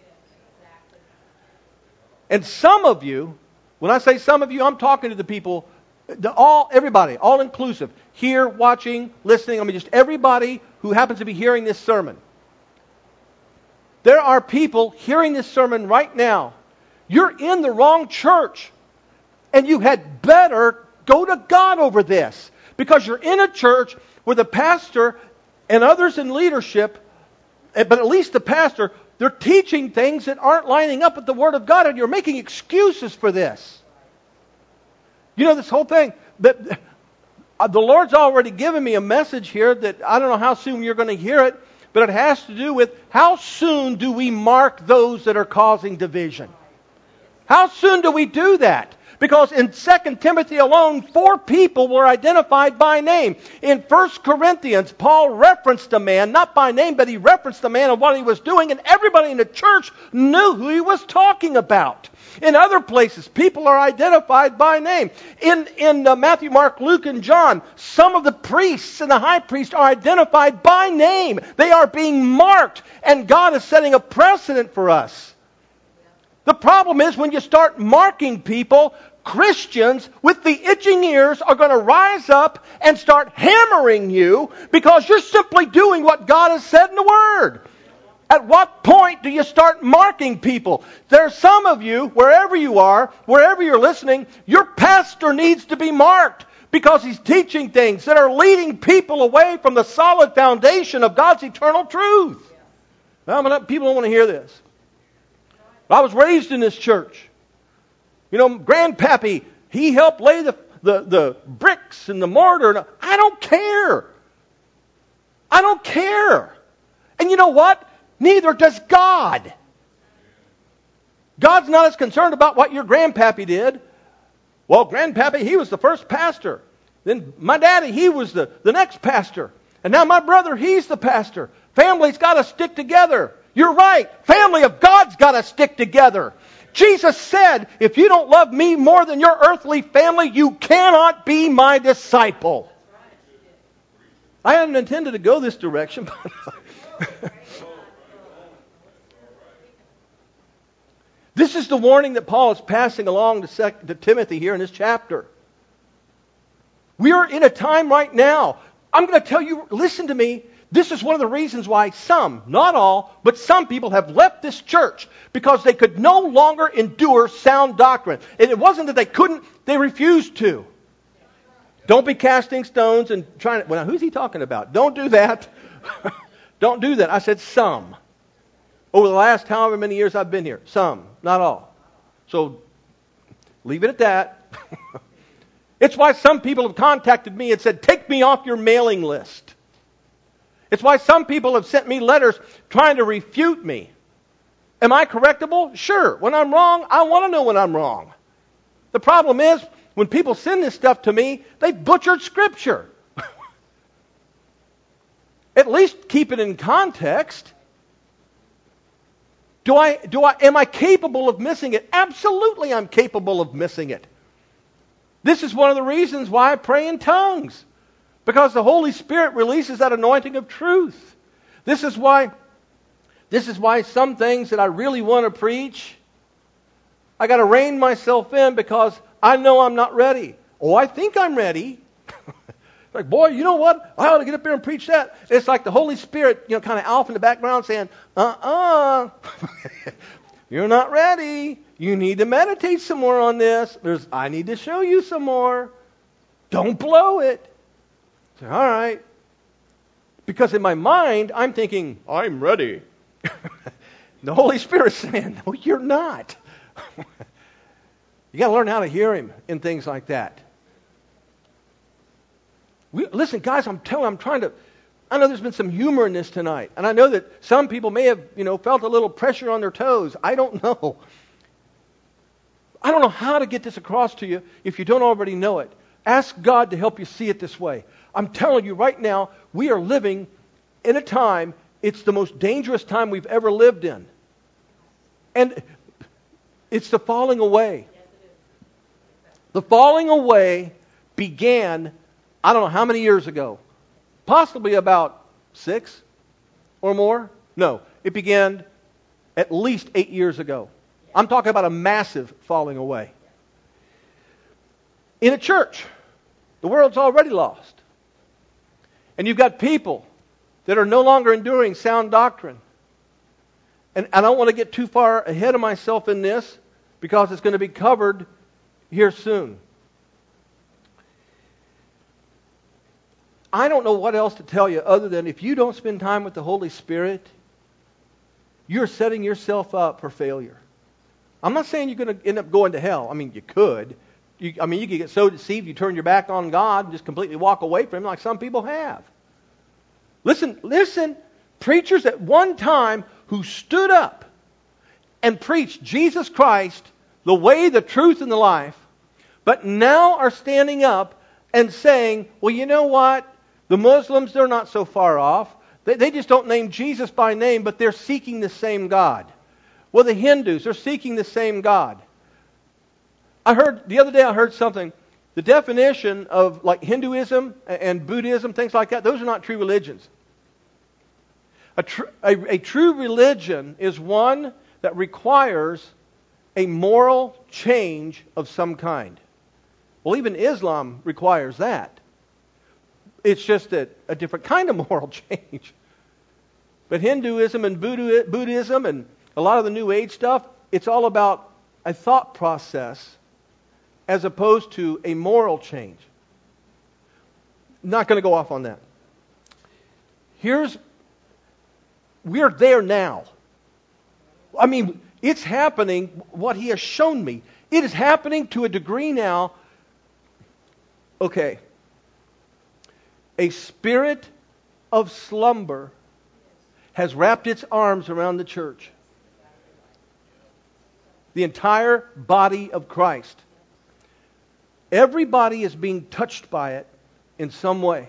And some of you, when I say some of you, I'm talking to the people, the all, everybody, all inclusive, here, watching, listening, I mean just everybody who happens to be hearing this sermon. There are people hearing this sermon right now. You're in the wrong church. And you had better go to God over this. Because you're in a church where the pastor and others in leadership, but at least the pastor, they're teaching things that aren't lining up with the Word of God, and you're making excuses for this. You know, this whole thing, that the Lord's already given me a message here that I don't know how soon you're going to hear it, but it has to do with how soon do we mark those that are causing division? How soon do we do that? Because in Second Timothy alone, four people were identified by name. In First Corinthians, Paul referenced a man, not by name, but he referenced the man and what he was doing, and everybody in the church knew who he was talking about. In other places, people are identified by name. In, in uh, Matthew, Mark, Luke, and John, some of the priests and the high priest are identified by name. They are being marked, and God is setting a precedent for us. The problem is when you start marking people, Christians with the itching ears are going to rise up and start hammering you because you're simply doing what God has said in the Word. At what point do you start marking people? There's some of you, wherever you are, wherever you're listening, your pastor needs to be marked because he's teaching things that are leading people away from the solid foundation of God's eternal truth. Now, people don't want to hear this. I was raised in this church. You know, Grandpappy, he helped lay the, the, the bricks and the mortar. I don't care. I don't care. And you know what? Neither does God. God's not as concerned about what your Grandpappy did. Well, Grandpappy, he was the first pastor. Then my daddy, he was the, the next pastor. And now my brother, he's the pastor. Family's got to stick together. You're right. Family of God's got to stick together. Jesus said, if you don't love me more than your earthly family, you cannot be my disciple. I hadn't intended to go this direction. But this is the warning that Paul is passing along to, Sec- to Timothy here in this chapter. We are in a time right now. I'm going to tell you, listen to me. This is one of the reasons why some, not all, but some people have left this church because they could no longer endure sound doctrine. And it wasn't that they couldn't, they refused to. Don't be casting stones and trying to, well, now who's he talking about? Don't do that. Don't do that. I said some. Over the last however many years I've been here. Some, not all. So leave it at that. It's why some people have contacted me and said, take me off your mailing list. It's why some people have sent me letters trying to refute me. Am I correctable? Sure. When I'm wrong, I want to know when I'm wrong. The problem is, when people send this stuff to me, they've butchered Scripture. At least keep it in context. Do I, do I, am I capable of missing it? Absolutely I'm capable of missing it. This is one of the reasons why I pray in tongues. Because the Holy Spirit releases that anointing of truth. This is why, this is why some things that I really want to preach, I got to rein myself in because I know I'm not ready. Oh, I think I'm ready. like, boy, you know what? I ought to get up there and preach that. It's like the Holy Spirit, you know, kind of off in the background saying, uh-uh, you're not ready. You need to meditate some more on this. There's, I need to show you some more. Don't blow it. Say, all right. Because in my mind, I'm thinking, I'm ready. The Holy Spirit's saying, no, you're not. You got to learn how to hear Him in things like that. We, listen, guys, I'm telling, I'm trying to. I know there's been some humor in this tonight, and I know that some people may have, you know, felt a little pressure on their toes. I don't know. I don't know how to get this across to you if you don't already know it. Ask God to help you see it this way. I'm telling you right now, we are living in a time. It's the most dangerous time we've ever lived in, and it's the falling away. The falling away began, I don't know how many years ago. Possibly about six or more. No, it began at least eight years ago. I'm talking about a massive falling away. In a church, the world's already lost. And you've got people that are no longer enduring sound doctrine. And I don't want to get too far ahead of myself in this because it's going to be covered here soon. I don't know what else to tell you other than if you don't spend time with the Holy Spirit, you're setting yourself up for failure. I'm not saying you're going to end up going to hell. I mean, you could. You, I mean, you could get so deceived you turn your back on God and just completely walk away from Him like some people have. Listen, listen, preachers at one time who stood up and preached Jesus Christ, the way, the truth, and the life, but now are standing up and saying, well, you know what? The Muslims, they're not so far off. They, they just don't name Jesus by name, but they're seeking the same God. Well, the Hindus, they're seeking the same God. I heard, the other day I heard something. The definition of like Hinduism and Buddhism, things like that, those are not true religions. A, tr- a, a true religion is one that requires a moral change of some kind. Well, even Islam requires that. It's just a, a different kind of moral change. But Hinduism and Buddha, Buddhism and a lot of the New Age stuff, it's all about a thought process as opposed to a moral change. Not going to go off on that. Here's, we're there now. I mean, it's happening, what He has shown me. It is happening to a degree now. Okay. A spirit of slumber has wrapped its arms around the church. The entire body of Christ. Everybody is being touched by it in some way.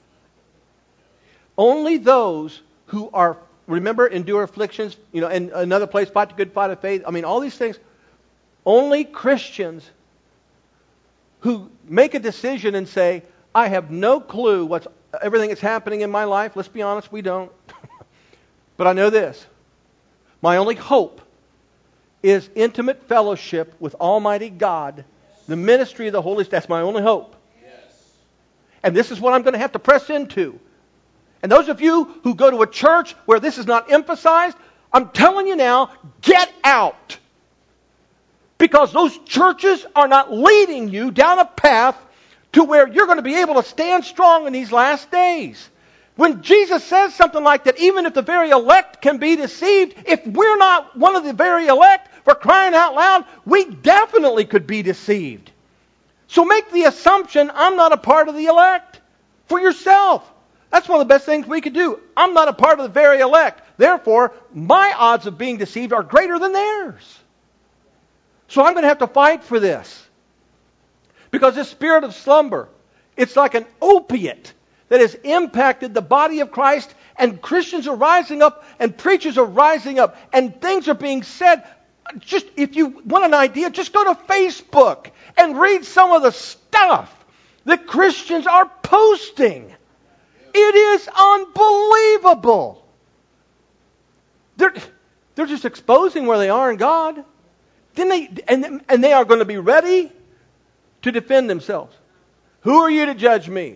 Only those who are, remember, endure afflictions, you know, and another place, fight the good fight of faith. I mean, all these things. Only Christians who make a decision and say, I have no clue what's everything that's happening in my life. Let's be honest, we don't. But I know this. My only hope is intimate fellowship with Almighty God, the ministry of the Holy Spirit. That's my only hope. Yes. And this is what I'm going to have to press into. And those of you who go to a church where this is not emphasized, I'm telling you now, get out. Because those churches are not leading you down a path to where you're going to be able to stand strong in these last days. When Jesus says something like that, even if the very elect can be deceived, if we're not one of the very elect, for crying out loud, we definitely could be deceived. So make the assumption, I'm not a part of the elect. For yourself. That's one of the best things we could do. I'm not a part of the very elect. Therefore, my odds of being deceived are greater than theirs. So I'm going to have to fight for this. Because this spirit of slumber, it's like an opiate that has impacted the body of Christ, and Christians are rising up, and preachers are rising up, and things are being said. Just, if you want an idea, just go to Facebook and read some of the stuff that Christians are posting. It is unbelievable. They're, they're just exposing where they are in God. Then they, and, and they are going to be ready to defend themselves. Who are you to judge me?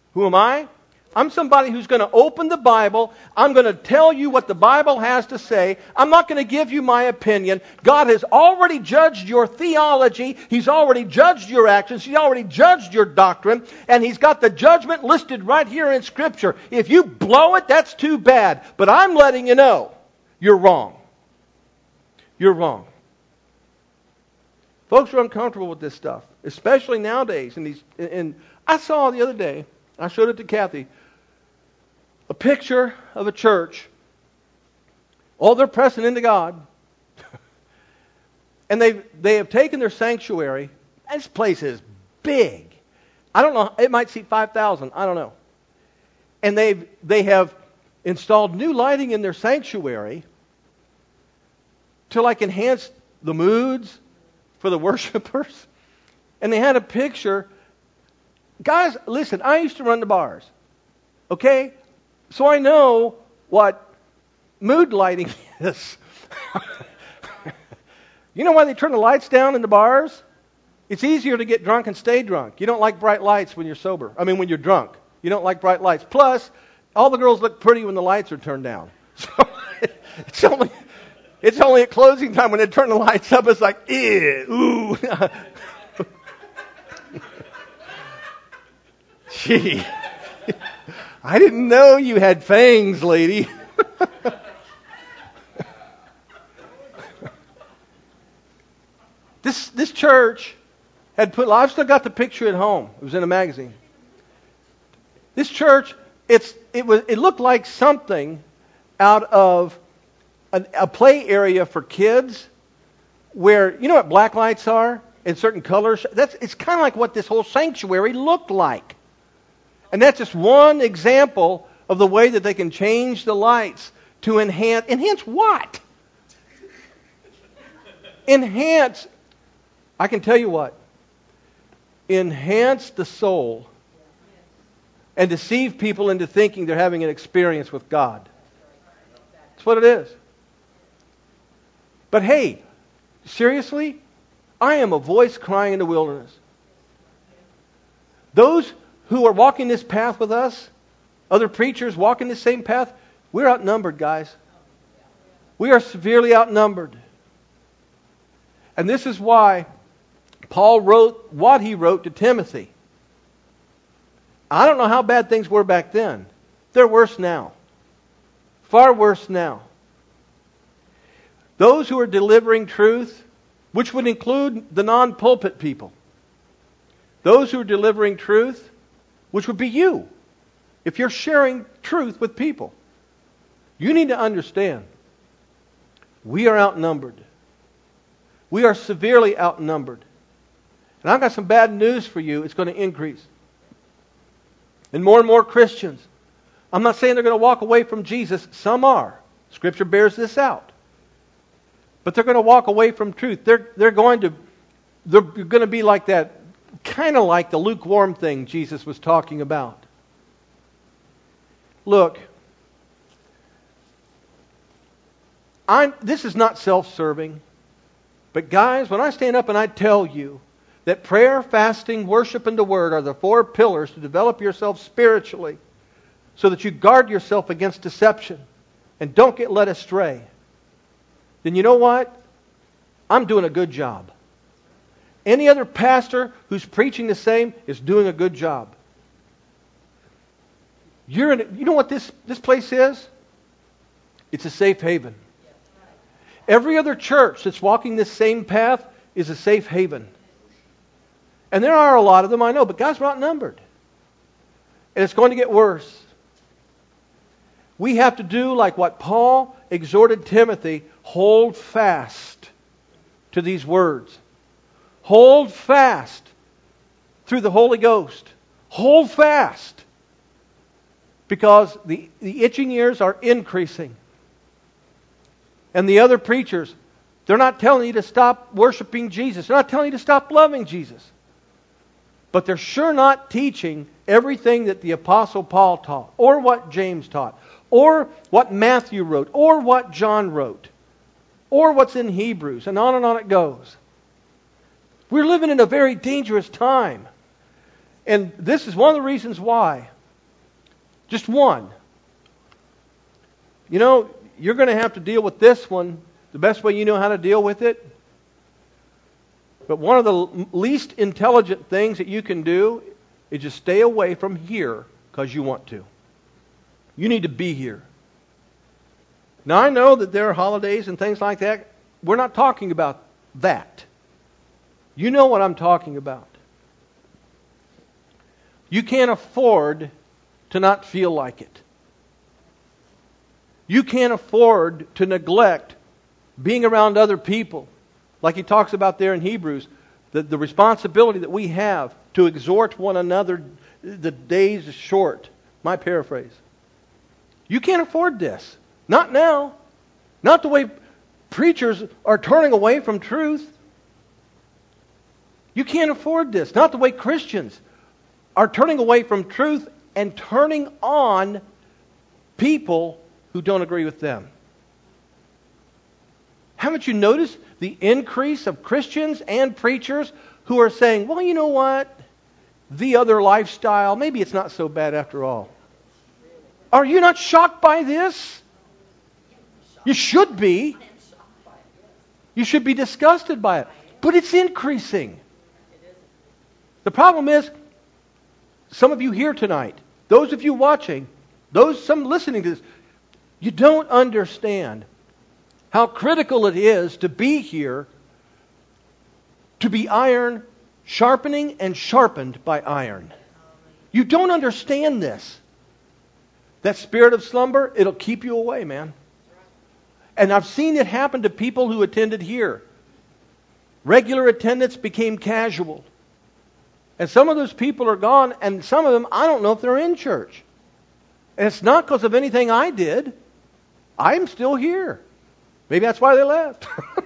Who am I? I'm somebody who's going to open the Bible. I'm going to tell you what the Bible has to say. I'm not going to give you my opinion. God has already judged your theology. He's already judged your actions. He's already judged your doctrine. And He's got the judgment listed right here in Scripture. If you blow it, that's too bad. But I'm letting you know, you're wrong. You're wrong. Folks are uncomfortable with this stuff, especially nowadays. And, these, and I saw the other day, I showed it to Kathy, a picture of a church. Oh, they're pressing into God. And they they have taken their sanctuary. This place is big. I don't know. It might seat five thousand. I don't know. And they've they have installed new lighting in their sanctuary to like enhance the moods for the worshipers. And they had a picture. Guys, listen, I used to run the bars. Okay? So I know what mood lighting is. You know why they turn the lights down in the bars? It's easier to get drunk and stay drunk. You don't like bright lights when you're sober. I mean, when you're drunk. You don't like bright lights. Plus, all the girls look pretty when the lights are turned down. So it's only it's only at closing time when they turn the lights up. It's like, ew, ooh. Gee. I didn't know you had fangs, lady. this this church had put, I've still got the picture at home. It was in a magazine. This church, it's it was it looked like something out of a, a play area for kids, where, you know what black lights are in certain colors? That's it's kind of like what this whole sanctuary looked like. And that's just one example of the way that they can change the lights to enhance. Enhance what? Enhance. I can tell you what. Enhance the soul and deceive people into thinking they're having an experience with God. That's what it is. But hey, seriously, I am a voice crying in the wilderness. Those who are walking this path with us, other preachers walking the same path, we're outnumbered, guys. We are severely outnumbered. And this is why Paul wrote what he wrote to Timothy. I don't know how bad things were back then. They're worse now. Far worse now. Those who are delivering truth, which would include the non-pulpit people, those who are delivering truth, which would be you, if you're sharing truth with people, you need to understand, we are outnumbered. We are severely outnumbered. And I've got some bad news for you. It's going to increase. And more and more Christians, I'm not saying they're going to walk away from Jesus. Some are. Scripture bears this out. But they're going to walk away from truth. They're, they're going to they're going to be like that, kind of like the lukewarm thing Jesus was talking about. Look, I'm, this is not self-serving. But guys, when I stand up and I tell you that prayer, fasting, worship, and the Word are the four pillars to develop yourself spiritually so that you guard yourself against deception and don't get led astray, then you know what? I'm doing a good job. Any other pastor who's preaching the same is doing a good job. You're in a, you know what this, this place is? It's a safe haven. Every other church that's walking this same path is a safe haven. And there are a lot of them, I know, but guys, we're outnumbered. And it's going to get worse. We have to do like what Paul exhorted Timothy, hold fast to these words. Hold fast through the Holy Ghost. Hold fast. Because the, the itching ears are increasing. And the other preachers, they're not telling you to stop worshiping Jesus. They're not telling you to stop loving Jesus. But they're sure not teaching everything that the Apostle Paul taught, or what James taught, or what Matthew wrote, or what John wrote, or what's in Hebrews, and on and on it goes. We're living in a very dangerous time. And this is one of the reasons why Just one. You know, you're going to have to deal with this one the best way you know how to deal with it. But one of the least intelligent things that you can do is just stay away from here because you want to. You need to be here. Now, I know that there are holidays and things like that. We're not talking about that. You know what I'm talking about. You can't afford to not feel like it. You can't afford to neglect being around other people. Like he talks about there in Hebrews, the, the responsibility that we have to exhort one another, the days is short. My paraphrase. You can't afford this. Not now. Not the way preachers are turning away from truth. You can't afford this. Not the way Christians are turning away from truth and turning on people who don't agree with them. Haven't you noticed the increase of Christians and preachers who are saying, well, you know what? The other lifestyle, maybe it's not so bad after all. Are you not shocked by this? You should be. You should be disgusted by it. But it's increasing. The problem is, some of you here tonight, those of you watching, those some listening to this, you don't understand how critical it is to be here, to be iron sharpening and sharpened by iron. You don't understand this. That spirit of slumber, it'll keep you away, man. And I've seen it happen to people who attended here. Regular attendance became casual. And some of those people are gone, and some of them, I don't know if they're in church. And it's not because of anything I did. I'm still here. Maybe that's why they left.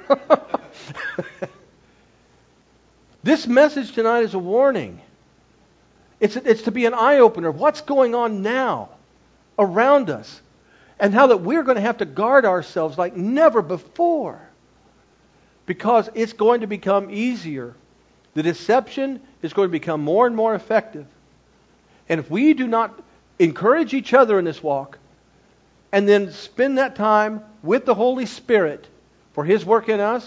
This message tonight is a warning. It's, it's to be an eye-opener. What's going on now around us? And how that we're going to have to guard ourselves like never before. Because it's going to become easier. The deception is going to become more and more effective. And if we do not encourage each other in this walk, and then spend that time with the Holy Spirit for His work in us,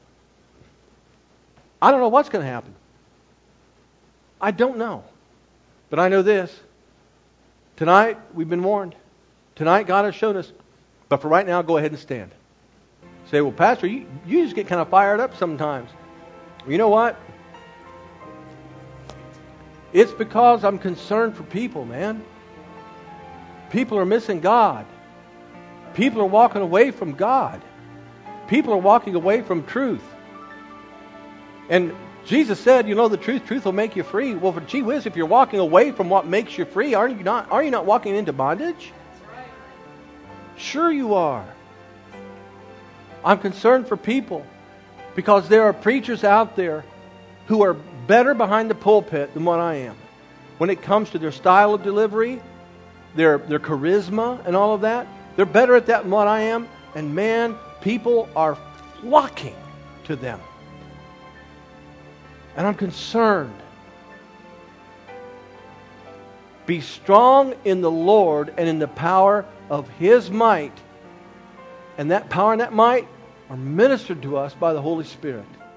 I don't know what's going to happen. I don't know. But I know this. Tonight, we've been warned. Tonight, God has shown us. But for right now, go ahead and stand. Say, well, Pastor, you, you just get kind of fired up sometimes. Well, you know what? It's because I'm concerned for people, man. People are missing God. People are walking away from God. People are walking away from truth. And Jesus said, you know the truth, truth will make you free. Well, for gee whiz, if you're walking away from what makes you free, aren't you not, are you not walking into bondage? Sure you are. I'm concerned for people because there are preachers out there who are better behind the pulpit than what I am. When it comes to their style of delivery, their, their charisma and all of that, they're better at that than what I am. And man, people are flocking to them. And I'm concerned. Be strong in the Lord and in the power of His might. And that power and that might are ministered to us by the Holy Spirit.